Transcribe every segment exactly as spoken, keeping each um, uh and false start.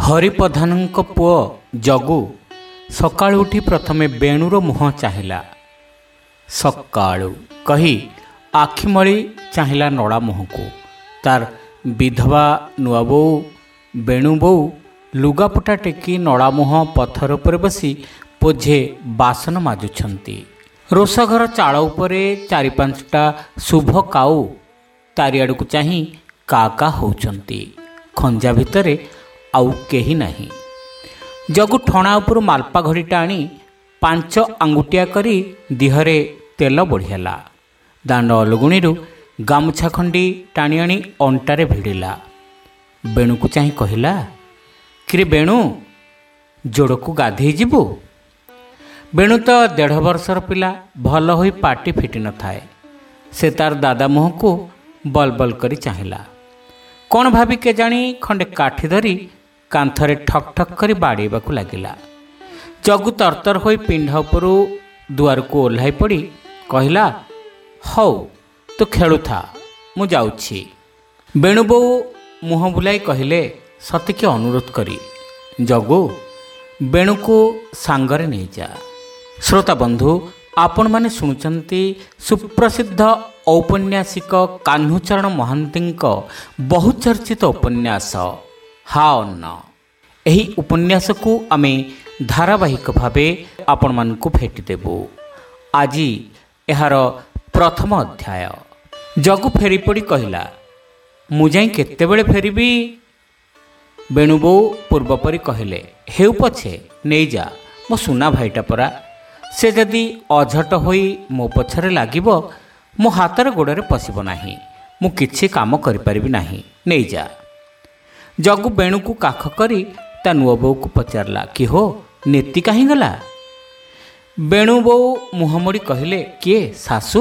ହରିପ୍ରଧାନଙ୍କ ପୁଅ ଜଗୁ ସକାଳୁ ଉଠି ପ୍ରଥମେ ବେଣୁର ମୁହଁ ଚାହିଁଲା। ସକାଳୁ କହି ଆଖିମଳି ଚାହିଁଲା ନଡ଼ା ମୁହଁକୁ। ତାର ବିଧବା ନୂଆ ବୋଉ ବେଣୁ ବୋଉ ଲୁଗାପଟା ଟେକି ନଡ଼ା ମୁହଁ ପଥର ଉପରେ ବସି ପୋଝେ ବାସନ ମାଜୁଛନ୍ତି। ରୋଷଘର ଚାଳ ଉପରେ ଚାରି ପାଞ୍ଚଟା ଶୁଭ କାଉ ଚାରିଆଡ଼କୁ ଚାହିଁ କା କା ହେଉଛନ୍ତି। ଖଞ୍ଜା ଭିତରେ ଆଉ କେହି ନାହିଁ। ଜଗୁ ଠଣା ଉପରୁ ମାଲପା ଘଡ଼ିଟା ଆଣି ପାଞ୍ଚ ଆଙ୍ଗୁଠିଆ କରି ଦିହରେ ତେଲ ବୋଳିହେଲା। ଦାଣ୍ଡ ଅଲଗୁଣିରୁ ଗାମୁଛା ଖଣ୍ଡି ଟାଣି ଆଣି ଅଣ୍ଟାରେ ଭିଡ଼ିଲା। ବେଣୁକୁ ଚାହିଁ କହିଲା, କିରେ ବେଣୁ, ଯୋଡ଼କୁ ଗାଧେଇ ଯିବୁ? ବେଣୁ ତ ଦେଢ଼ ବର୍ଷର ପିଲା, ଭଲ ହୋଇ ପାଟି ଫିଟି ନଥାଏ। ସେ ତାର ଦାଦା ମୁହଁକୁ ବଲ ବଲ କରି ଚାହିଁଲା। କ'ଣ ଭାବି କେଜାଣି ଖଣ୍ଡେ କାଠି ଧରି କାନ୍ଥରେ ଠକ୍ ଠକ୍ କରି ବାଡ଼େଇବାକୁ ଲାଗିଲା। ଜଗୁ ତରତର ହୋଇ ପିଣ୍ଡା ଉପରୁ ଦୁଆରକୁ ଓହ୍ଲାଇ ପଡ଼ି କହିଲା, ହଉ ତୁ ଖେଳୁଥା, ମୁଁ ଯାଉଛି। ବେଣୁବୋଉ ମୁହଁ ବୁଲାଇ କହିଲେ ସତେକି ଅନୁରୋଧ କରି, ଜଗୁ, ବେଣୁକୁ ସାଙ୍ଗରେ ନେଇଯା। ଶ୍ରୋତା ବନ୍ଧୁ, ଆପଣମାନେ ଶୁଣୁଛନ୍ତି ସୁପ୍ରସିଦ୍ଧ ଔପନ୍ୟାସିକ କାହ୍ନୁଚରଣ ମହାନ୍ତିଙ୍କ ବହୁଚର୍ଚ୍ଚିତ ଉପନ୍ୟାସ ହା ଅନ୍ନ। ଏହି ଉପନ୍ୟାସକୁ ଆମେ ଧାରାବାହିକ ଭାବେ ଆପଣମାନଙ୍କୁ ଭେଟିଦେବୁ। ଆଜି ଏହାର ପ୍ରଥମ ଅଧ୍ୟାୟ। ଜଗୁ ଫେରିପଡ଼ି କହିଲା, ମୁଁ ଯାଇ କେତେବେଳେ ଫେରିବି? ବେଣୁବୋଉ ପୂର୍ବପରି କହିଲେ, ହେଉ ପଛେ ନେଇଯା, ମୋ ସୁନା ଭାଇଟା ପରା। ସେ ଯଦି ଅଝଟ ହୋଇ ମୋ ପଛରେ ଲାଗିବ, ମୋ ହାତରେ ଗୋଡ଼ରେ ପଶିବ ନାହିଁ। ମୁଁ କିଛି କାମ କରିପାରିବି ନାହିଁ, ନେଇଯା। ଜଗୁ ବେଣୁକୁ କାଖ କରି ତା ନୂଆ ବୋଉକୁ ପଚାରିଲା, କି ହୋ, ନେତି କାହିଁ ଗଲା? ବେଣୁ ବୋଉ ମୁହଁ ମୋଡ଼ି କହିଲେ, କିଏ, ଶାଶୁ?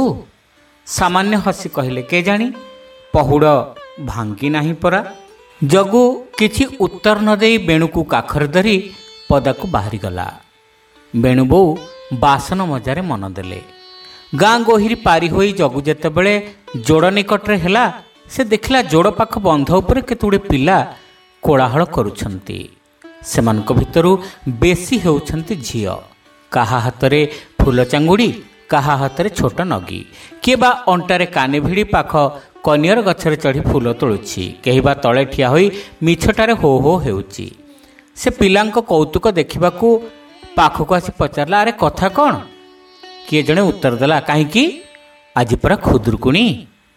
ସାମାନ୍ୟ ହସି କହିଲେ, କେଜାଣି, ପହୁଡ଼ ଭାଙ୍ଗି ନାହିଁ ପରା। ଜଗୁ କିଛି ଉତ୍ତର ନ ଦେଇ ବେଣୁକୁ କାଖରେ ଧରି ପଦାକୁ ବାହାରିଗଲା। ବେଣୁ ବୋଉ ବାସନ ମଜାରେ ମନ ଦେଲେ। ଗାଁ ଗୋହିରି ପାରି ହୋଇ ଜଗୁ ଯେତେବେଳେ ଯୋଡ଼ ନିକଟରେ ହେଲା, ସେ ଦେଖିଲା ଯୋଡ଼ ପାଖ ବନ୍ଧ ଉପରେ କେତେଗୁଡ଼ିଏ ପିଲା କୋଳାହଳ କରୁଛନ୍ତି। ସେମାନଙ୍କ ଭିତରୁ ବେଶୀ ହେଉଛନ୍ତି ଝିଅ। କାହା ହାତରେ ଫୁଲ ଚାଙ୍ଗୁଡ଼ି, କାହା ହାତରେ ଛୋଟ ନଗି, କିଏ ବା ଅଣ୍ଟାରେ କାନି ଭିଡ଼ି ପାଖ କନିଅର ଗଛରେ ଚଢ଼ି ଫୁଲ ତୋଳୁଛି, କେହି ବା ତଳେ ଠିଆ ହୋଇ ମିଛଟାରେ ହୋ ହୋ ହେଉଛି। ସେ ପିଲାଙ୍କ କୌତୁକ ଦେଖିବାକୁ ପାଖକୁ ଆସି ପଚାରିଲା, ଆରେ କଥା କ'ଣ? କିଏ ଜଣେ ଉତ୍ତର ଦେଲା, କାହିଁକି, ଆଜି ପରା ଖୁଦୁରୁକୁଣୀ।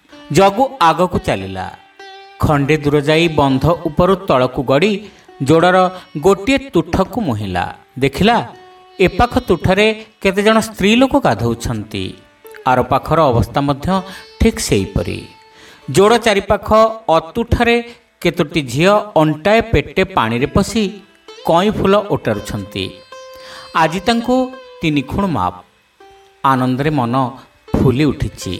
ଜଗୁ ଆଗକୁ ଚାଲିଲା। ଖଣ୍ଡେ ଦୂର ଯାଇ ବନ୍ଧ ଉପରୁ ତଳକୁ ଗଡ଼ି ଯୋଡ଼ର ଗୋଟିଏ ତୁଠକୁ ମୁହିଁଲା। ଦେଖିଲା, ଏପାଖ ତୁଠରେ କେତେଜଣ ସ୍ତ୍ରୀ ଲୋକ ଗାଧୋଉଛନ୍ତି। ଆର ପାଖର ଅବସ୍ଥା ମଧ୍ୟ ଠିକ୍ ସେହିପରି। ଯୋଡ଼ ଚାରିପାଖ ଅତୁଠାରେ କେତୋଟି ଝିଅ ଅଣ୍ଟାଏ ପେଟେ ପାଣିରେ ପଶି କଇଁ ଫୁଲ ଓଟାରୁଛନ୍ତି। ଆଜି ତାଙ୍କୁ ତିନିଖୁଣ ମାପ। ଆନନ୍ଦରେ ମନ ଫୁଲି ଉଠିଛି।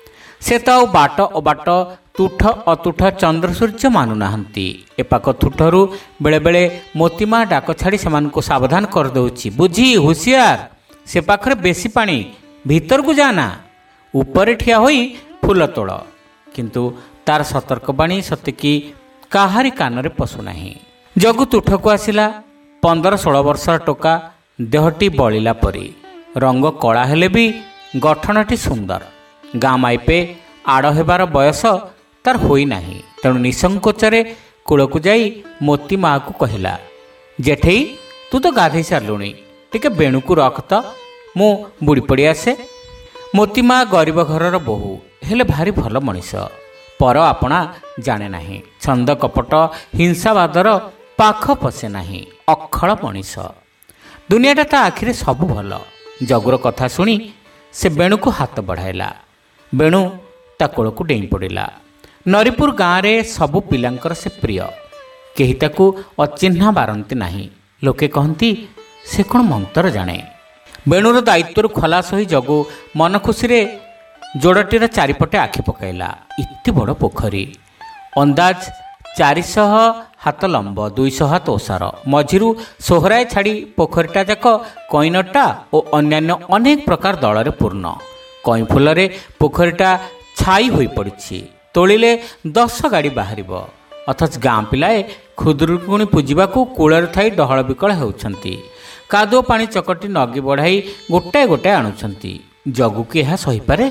ସେ ତ ଆଉ ବାଟ ଅବାଟ ତୁଠ ଅତୁଠ ଚନ୍ଦ୍ରସୂର୍ଯ୍ୟ ମାନୁନାହାନ୍ତି। ଏପାଖ ତୁଠରୁ ବେଳେବେଳେ ମୋତିମା ଡାକ ଛାଡ଼ି ସେମାନଙ୍କୁ ସାବଧାନ କରିଦେଉଛି, ବୁଝି ହୁସିଆର, ସେ ପାଖରେ ବେଶୀ ପାଣି, ଭିତରକୁ ଯାନା, ଉପରେ ଠିଆ ହୋଇ ଫୁଲ ତୋଳ। କିନ୍ତୁ ତାର ସତର୍କବାଣୀ ସତେକି କାହାରି କାନରେ ପଶୁନାହିଁ। ଜଗୁ ତୁଠକୁ ଆସିଲା। ପନ୍ଦର ଷୋଳ ବର୍ଷର ଟୋକା, ଦେହଟି ବଳିଲା ପରି, ରଙ୍ଗ କଳା ହେଲେ ବି ଗଠନଟି ସୁନ୍ଦର। ଗାଁ ମାଇପେ ଆଡ଼ ହେବାର ବୟସ ତାର ହୋଇନାହିଁ। ତେଣୁ ନିସଙ୍କୋଚରେ କୂଳକୁ ଯାଇ ମୋତି ମାଆକୁ କହିଲା, ଜେଠେଇ, ତୁ ତ ଗାଧେଇ ସାରିଲୁଣି, ଟିକେ ବେଣୁକୁ ରଖ ତ, ମୁଁ ବୁଡ଼ି ପଡ଼ି ଆସେ। ମୋତି ମା ଗରିବ ଘରର ବୋହୂ, ହେଲେ ଭାରି ଭଲ ମଣିଷ। ପର ଆପଣା ଜାଣେ ନାହିଁ। ଛନ୍ଦ କପଟ ହିଂସାବାଦର ପାଖ ପଶେ ନାହିଁ। ଅଖଳ ମଣିଷ। ଦୁନିଆଟା ତା ଆଖିରେ ସବୁ ଭଲ। ଜଗୁର କଥା ଶୁଣି ସେ ବେଣୁକୁ ହାତ ବଢ଼ାଇଲା। ବେଣୁ ତା କୋଳକୁ ଡେଇଁ ପଡ଼ିଲା। ନରିପୁର ଗାଁରେ ସବୁ ପିଲାଙ୍କର ସେ ପ୍ରିୟ। କେହି ତାକୁ ଅଚିହ୍ନା ବାରନ୍ତି ନାହିଁ। ଲୋକେ କହନ୍ତି, ସେ କ'ଣ ମନ୍ତର ଜାଣେ। ବେଣୁର ଦାୟିତ୍ୱରୁ ଖଲାସ ହୋଇ ଜଗୁ ମନ ଖୁସିରେ ଯୋଡ଼ଟିର ଚାରିପଟେ ଆଖି ପକାଇଲା। ଏତେ ବଡ଼ ପୋଖରୀ, ଅନ୍ଦାଜ ଚାରିଶହ ହାତ ଲମ୍ବ, ଦୁଇଶହ ହାତ ଓସାର। ମଝିରୁ ସୋହରାଏ ଛାଡ଼ି ପୋଖରୀଟା ଯାକ କଇଁନଟା ଓ ଅନ୍ୟାନ୍ୟ ଅନେକ ପ୍ରକାର ଦଳରେ ପୂର୍ଣ୍ଣ। କଇଁ ଫୁଲରେ ପୋଖରୀଟା ଛାଇ ହୋଇପଡ଼ିଛି। ତୋଳିଲେ ଦଶ ଗାଡ଼ି ବାହାରିବ। ଅଥଚ ଗାଁ ପିଲାଏ ଖୁଦୁରୁକୁଣୀ ପୂଜିବାକୁ କୂଳରେ ଥାଇ ଡହଳ ବିକଳ ହେଉଛନ୍ତି। କାଦୁଅ ପାଣି ଚକଟି ନଗି ବଢ଼ାଇ ଗୋଟାଏ ଗୋଟାଏ ଆଣୁଛନ୍ତି। ଜଗୁକି ଏହା ସହିପାରେ?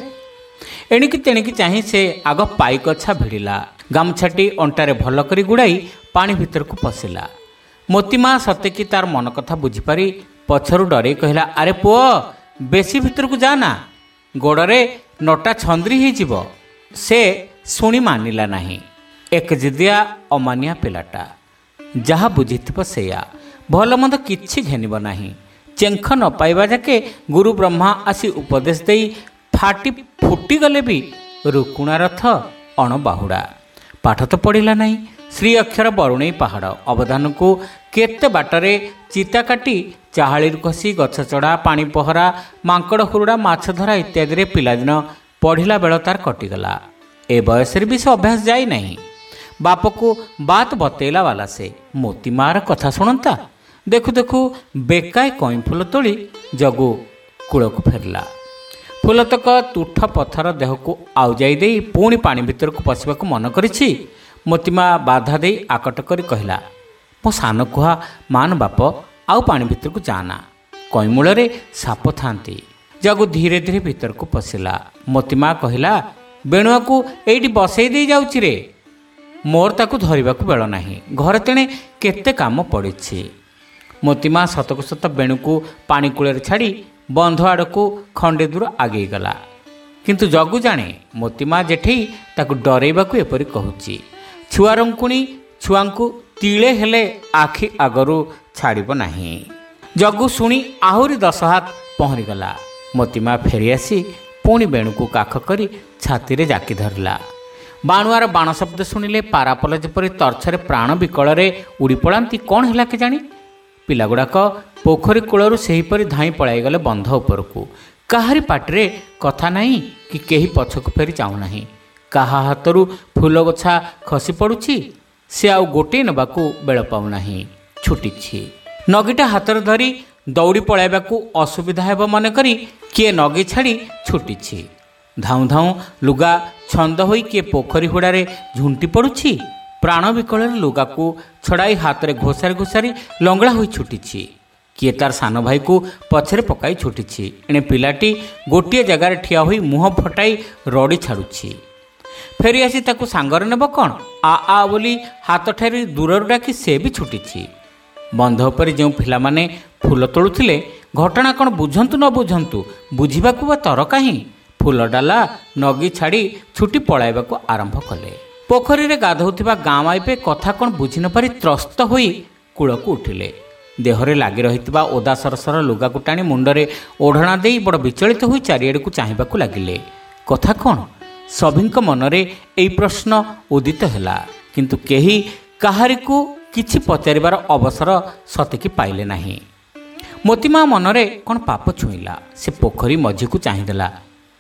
ଏଣିକି ତେଣିକି ଚାହିଁ ସେ ଆଗ ପାଇକଛା ଭିଡ଼ିଲା। ଗାମୁଛାଟି ଅଣ୍ଟାରେ ଭଲ କରି ଗୁଡ଼ାଇ ପାଣି ଭିତରକୁ ପଶିଲା। ମୋତିମା ସତେକି ତାର ମନ କଥା ବୁଝିପାରି ପଛରୁ ଡରେଇ କହିଲା, ଆରେ ପୁଅ, ବେଶୀ ଭିତରକୁ ଯା ନା, ଗୋଡ଼ରେ ନଟା ଛନ୍ଦ୍ରି ହେଇଯିବ। ସେ ଶୁଣି ମାନିଲା ନାହିଁ। ଏକଜିଦିଆ ଅମାନିଆ ପିଲାଟା, ଯାହା ବୁଝିଥିବ ସେଇଆ, ଭଲ ମନ୍ଦ କିଛି ଘେନିବ ନାହିଁ। ଚେଙ୍ଖ ନ ପାଇବା ଯାକେ ଗୁରୁ ବ୍ରହ୍ମା ଆସି ଉପଦେଶ ଦେଇ ଫାଟି ଫୁଟିଗଲେ ବି ରୁକୁଣା ରଥ ଅଣବାହୁଡ଼ା। ପାଠ ତ ପଢ଼ିଲା ନାହିଁ। ଶ୍ରୀ ଅକ୍ଷର ବରୁଣେଇ ପାହାଡ଼ ଅବଦାନକୁ କେତେ ବାଟରେ ଚିତା କାଟି ଚାହାଳିରୁ ଖସି ଗଛ ଚଢ଼ା, ପାଣି ପହରା, ମାଙ୍କଡ଼ ହୁରୁଡ଼ା, ମାଛ ଧରା ଇତ୍ୟାଦିରେ ପିଲାଦିନ ପଢ଼ିଲା ବେଳ ତାର କଟିଗଲା। ଏ ବୟସରେ ବି ସେ ଅଭ୍ୟାସ ଯାଇନାହିଁ। ବାପକୁ ବାତ ବତେଇଲା ବାଲା ସେ ମୋତିମାର କଥା ଶୁଣନ୍ତା। ଦେଖୁ ଦେଖୁ ବେକାଏ କଇଁ ଫୁଲ ତୋଳି ଜଗୁ କୂଳକୁ ଫେରିଲା। ଫୁଲତକ ତୁଠ ପଥର ଦେହକୁ ଆଉଜାଇ ଦେଇ ପୁଣି ପାଣି ଭିତରକୁ ପଶିବାକୁ ମନ କରିଛି। ମୋତିମା ବାଧା ଦେଇ ଆକଟ କରି କହିଲା, ମୋ ସାନ କୁହା ମାନ ବାପ, ଆଉ ପାଣି ଭିତରକୁ ଯାଆନା, କଇମୂଳରେ ସାପ ଥାନ୍ତି। ଜଗୁ ଧୀରେ ଧୀରେ ଭିତରକୁ ପଶିଲା। ମୋତିମା କହିଲା, ବେଣୁଆକୁ ଏଇଠି ବସେଇ ଦେଇ ଯାଉଛି ରେ, ମୋର ତାକୁ ଧରିବାକୁ ବେଳ ନାହିଁ, ଘରେ ତେଣେ କେତେ କାମ ପଡ଼ିଛି। ମୋତିମା ସତକୁ ସତ ବେଣୁକୁ ପାଣି କୂଳରେ ଛାଡ଼ି ବନ୍ଧ ଆଡ଼କୁ ଖଣ୍ଡେ ଦୂର ଆଗେଇ ଗଲା। କିନ୍ତୁ ଜଗୁ ଜାଣେ ମୋତିମା ଯେଠେଇ ତାକୁ ଡରେଇବାକୁ ଏପରି କହୁଛି। ଛୁଆରଙ୍କୁଣି ଛୁଆଙ୍କୁ ତିଳେ ହେଲେ ଆଖି ଆଗରୁ ଛାଡ଼ିବ ନାହିଁ। ଜଗୁ ଶୁଣି ଆହୁରି ଦଶ ହାତ ପହଁରିଗଲା। ମୋତିମା ଫେରିଆସି ପୁଣି ବେଣୁକୁ କାଖ କରି ଛାତିରେ ଜାକି ଧରିଲା। ବାଣୁଆର ବାଣ ଶବ୍ଦ ଶୁଣିଲେ ପାରାପଲ ଯେପରି ତର୍ଚ୍ଛରେ ପ୍ରାଣ ବିକଳରେ ଉଡ଼ି ପଳାନ୍ତି। କ'ଣ ହେଲା କେଜାଣି, ପିଲାଗୁଡ଼ାକ ପୋଖରୀ କୂଳରୁ ସେହିପରି ଧାଇଁ ପଳାଇଗଲେ ବନ୍ଧ ଉପରକୁ। କାହାରି ପାଟିରେ କଥା ନାହିଁ କି କେହି ପଛକୁ ଫେରି ଚାହୁଁନାହିଁ। କାହା ହାତରୁ ଫୁଲ ଗୋଛା ଖସି ପଡ଼ୁଛି, ସେ ଆଉ ଗୋଟିଏ ନେବାକୁ ବେଳ ପାଉନାହିଁ, ଛୁଟିଛି। ନଗିଟା ହାତରେ ଧରି ଦୌଡ଼ି ପଳାଇବାକୁ ଅସୁବିଧା ହେବ ମନେକରି କିଏ ନଗି ଛାଡ଼ି ଛୁଟିଛି। ଧାଉଁ ଧାଉଁ ଲୁଗା ଛନ୍ଦ ହୋଇ କିଏ ପୋଖରୀ ହୁଡ଼ାରେ ଝୁଣ୍ଟି ପଡ଼ୁଛି। ପ୍ରାଣ ବିକଳରେ ଲୁଗାକୁ ଛଡ଼ାଇ ହାତରେ ଘୋଷାରି ଘୋଷାରି ଲଙ୍ଗଳା ହୋଇ ଛୁଟିଛି। କିଏ ତାର ସାନ ଭାଇକୁ ପଛରେ ପକାଇ ଛୁଟିଛି। ଏଣେ ପିଲାଟି ଗୋଟିଏ ଜାଗାରେ ଠିଆ ହୋଇ ମୁହଁ ଫଟାଇ ରଡ଼ି ଛାଡ଼ୁଛି। ଫେରିଆସି ତାକୁ ସାଙ୍ଗରେ ନେବ କ'ଣ? ଆ ଆ ବୋଲି ହାତଠାରି ଦୂରରୁ ଡାକି ସେ ବି ଛୁଟିଛି। ବନ୍ଧ ଉପରେ ଯେଉଁ ପିଲାମାନେ ଫୁଲ ତୋଳୁଥିଲେ, ଘଟଣା କ'ଣ ବୁଝନ୍ତୁ ନ ବୁଝନ୍ତୁ, ବୁଝିବାକୁ ବା ତର କାହିଁ, ଫୁଲ ଡାଲା ନଗି ଛାଡ଼ି ଛୁଟି ପଳାଇବାକୁ ଆରମ୍ଭ କଲେ। ପୋଖରୀରେ ଗାଧୋଉଥିବା ଗାଁ ମାଇପେ କଥା କ'ଣ ବୁଝି ନ ପାରି ତ୍ରସ୍ତ ହୋଇ କୂଳକୁ ଉଠିଲେ। ଦେହରେ ଲାଗି ରହିଥିବା ଓଦା ସରସର ଲୁଗାକୁ ଟାଣି ମୁଣ୍ଡରେ ଓଢ଼ଣା ଦେଇ ବଡ଼ ବିଚଳିତ ହୋଇ ଚାରିଆଡ଼କୁ ଚାହିଁବାକୁ ଲାଗିଲେ। କଥା କ'ଣ? ସଭିଙ୍କ ମନରେ ଏହି ପ୍ରଶ୍ନ ଉଦିତ ହେଲା। କିନ୍ତୁ କେହି କାହାରିକୁ କିଛି ପଚାରିବାର ଅବସର ସତେକି ପାଇଲେ ନାହିଁ। ମୋତିମା ମନରେ କ'ଣ ପାପ ଛୁଇଁଲା। ସେ ପୋଖରୀ ମଝିକୁ ଚାହିଁଦେଲା।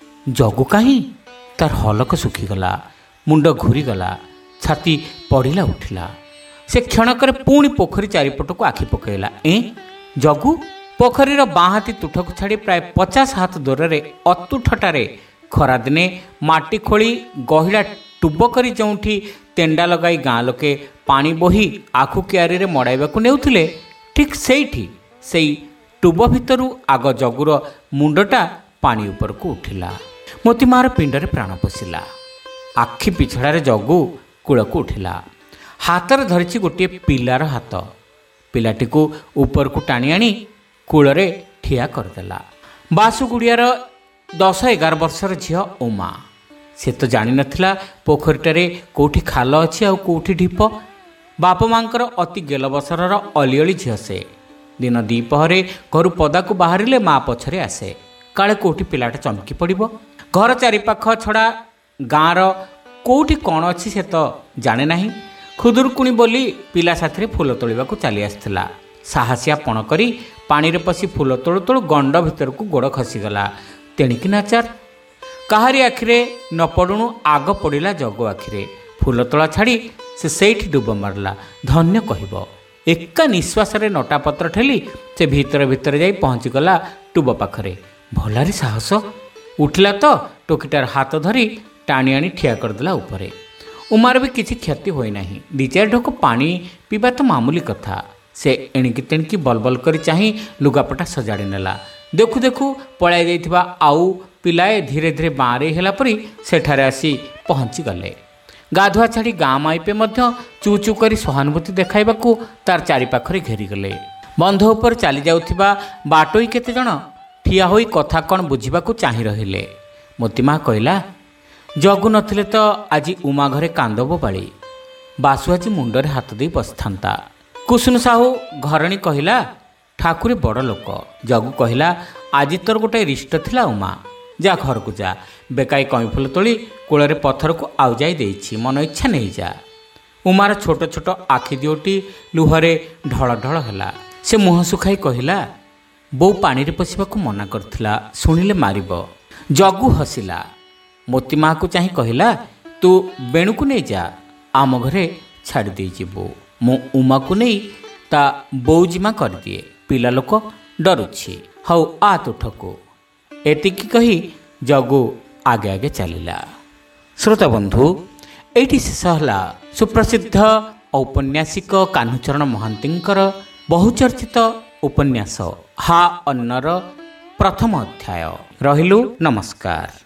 ଜଗୁ କାହିଁ? ତାର ହଲକ ଶୁଖିଗଲା, ମୁଣ୍ଡ ଘୂରିଗଲା, ଛାତି ପଡ଼ିଲା ଉଠିଲା। ସେ କ୍ଷଣକରେ ପୁଣି ପୋଖରୀ ଚାରିପଟକୁ ଆଖି ପକାଇଲା। ଏଁ, ଜଗୁ? ପୋଖରୀର ବାଁ ହାତୀ ତୁଠକୁ ଛାଡ଼ି ପ୍ରାୟ ପଚାଶ ହାତ ଦୂରରେ ଅତୁଠଟାରେ ଖରାଦିନେ ମାଟି ଖୋଳି ଗହିଡ଼ା ଟୁବ କରି ଯେଉଁଠି ତେଣ୍ଡା ଲଗାଇ ଗାଁ ଲୋକେ ପାଣି ବୋହି ଆଖୁ କିଆରିରେ ମଡ଼ାଇବାକୁ ନେଉଥିଲେ, ଠିକ୍ ସେଇଠି ସେଇ ଟୁବ ଭିତରୁ ଆଗ ଜଗୁର ମୁଣ୍ଡଟା ପାଣି ଉପରକୁ ଉଠିଲା। ମୋତିମାର ପିଣ୍ଡରେ ପ୍ରାଣ ପଶିଲା। ଆଖି ପିଛଡ଼ାରେ ଜଗୁ କୂଳକୁ ଉଠିଲା। ହାତରେ ଧରିଛି ଗୋଟିଏ ପିଲାର ହାତ। ପିଲାଟିକୁ ଉପରକୁ ଟାଣି ଆଣି କୂଳରେ ଠିଆ କରିଦେଲା। ବାସୁଗୁଡ଼ିଆର ଦଶ ଏଗାର ବର୍ଷର ଝିଅ ଉମା। ସେ ତ ଜାଣିନଥିଲା ପୋଖରୀଟାରେ କେଉଁଠି ଖାଲ ଅଛି ଆଉ କେଉଁଠି ଢିପ। ବାପ ମାଙ୍କର ଅତି ଗେଲବସରର ଅଲିଅଳି ଝିଅ ସେ। ଦିନ ଦ୍ୱିପହରେ ଘରୁ ପଦାକୁ ବାହାରିଲେ ମା ପଛରେ ଆସେ। କାଳେ କେଉଁଠି ପିଲାଟା ଚମକି ପଡ଼ିବ। ଘର ଚାରିପାଖ ଛଡ଼ା ଗାଁର କେଉଁଠି କ'ଣ ଅଛି ସେ ତ ଜାଣେ ନାହିଁ। ଖୁଦୁରୁକୁଣୀ ବୋଲି ପିଲା ସାଥିରେ ଫୁଲ ତୋଳିବାକୁ ଚାଲି ଆସିଥିଲା। ସାହସିଆ ପଣ କରି ପାଣିରେ ପଶି ଫୁଲ ତୋଳୁ ତୋଳୁ ଗଣ୍ଡ ଭିତରକୁ ଗୋଡ଼ ଖସିଗଲା। ତେଣିକି ନାଚାର। କାହାରି ଆଖିରେ ନ ପଡ଼ୁଣୁ ଆଗ ପଡ଼ିଲା ଜଗୁ ଆଖିରେ। ଫୁଲ ତୋଳା ଛାଡ଼ି ସେ ସେଇଠି ଡୁବ ମାରିଲା। ଧନ୍ୟ କହିବ। ଏକା ନିଶ୍ୱାସରେ ନଟାପତ୍ର ଠେଲି ସେ ଭିତରେ ଭିତରେ ଯାଇ ପହଞ୍ଚିଗଲା ଟୁବ ପାଖରେ। ଭଲାରେ ସାହସ। ଉଠିଲା ତ ଟୋକିଟାର ହାତ ଧରି ଟାଣି ଆଣି ଠିଆ କରିଦେଲା ଉପରେ। ଉମାର ବି କିଛି କ୍ଷତି ହୋଇନାହିଁ। ଦି ଚାରି ଢୋକ ପାଣି ପିଇବା ତ ମାମୁଲି କଥା। ସେ ଏଣିକି ତେଣିକି ବଲବଲ କରି ଚାହିଁ ଲୁଗାପଟା ସଜାଡ଼ି ନେଲା। ଦେଖୁ ଦେଖୁ ପଳାଇ ଯାଇଥିବା ଆଉ ପିଲାଏ ଧୀରେ ଧୀରେ ବାଁରେଇ ହେଲା ପରି ସେଠାରେ ଆସି ପହଞ୍ଚିଗଲେ। ଗାଧୁଆ ଛାଡ଼ି ଗାଁ ମାଇପେ ମଧ୍ୟ ଚୁ ଚୁ କରି ସହାନୁଭୂତି ଦେଖାଇବାକୁ ତାର ଚାରିପାଖରେ ଘେରିଗଲେ। ବନ୍ଧ ଉପରେ ଚାଲି ଯାଉଥିବା ବାଟୋଇ କେତେଜଣ ଠିଆ ହୋଇ କଥା କ'ଣ ବୁଝିବାକୁ ଚାହିଁ ରହିଲେ। ମୋତିମା କହିଲା, ଜଗୁ ନଥିଲେ ତ ଆଜି ଉମା ଘରେ କାନ୍ଦ ବୋବାଳି। ବାସୁ ଆଜି ମୁଣ୍ଡରେ ହାତ ଦେଇ ବସିଥାନ୍ତା। କୁସୁନ ସାହୁ ଘରଣୀ କହିଲା, ଠାକୁରେ ବଡ଼ ଲୋକ। ଜଗୁ କହିଲା, ଆଜି ତୋର ଗୋଟାଏ ରିଷ୍ଟ ଥିଲା ଉମା, ଯା ଘରକୁ ଯା। ବେକାଇ କଇଁଫୁଲ ତୋଳି କୂଳରେ ପଥରକୁ ଆଉଜାଇ ଦେଇଛି, ମନ ଇଚ୍ଛା ନେଇଯା। ଉମାର ଛୋଟ ଛୋଟ ଆଖି ଦିଓଟି ଲୁହରେ ଢଳ ଢଳ ହେଲା। ସେ ମୁହଁ ଶୁଖାଇ କହିଲା, ବୋଉ ପାଣିରେ ପଶିବାକୁ ମନା କରିଥିଲା, ଶୁଣିଲେ ମାରିବ। ଜଗୁ ହସିଲା। ମୋତିମାକୁ ଚାହିଁ କହିଲା, ତୁ ବେଣୁକୁ ନେଇ ଯା, ଆମ ଘରେ ଛାଡ଼ି ଦେଇଯିବୁ। ମୁଁ ଉମାକୁ ନେଇ ତା ବୋଉ ଜିମା କରିଦିଏ। ପିଲା ଲୋକ ଡରୁଛି। ହଉ ଆ ତୁଠକୁ। ଏତିକି କହି ଜଗୁ ଆଗେ ଆଗେ ଚାଲିଲା। ଶ୍ରୋତାବନ୍ଧୁ, ଏଇଠି ଶେଷ ହେଲା ସୁପ୍ରସିଦ୍ଧ ଔପନ୍ୟାସିକ କାହ୍ନୁଚରଣ ମହାନ୍ତିଙ୍କର ବହୁଚର୍ଚ୍ଚିତ ଉପନ୍ୟାସ ହା ଅନ୍ନର ପ୍ରଥମ ଅଧ୍ୟାୟ। ରହିଲୁ, ନମସ୍କାର।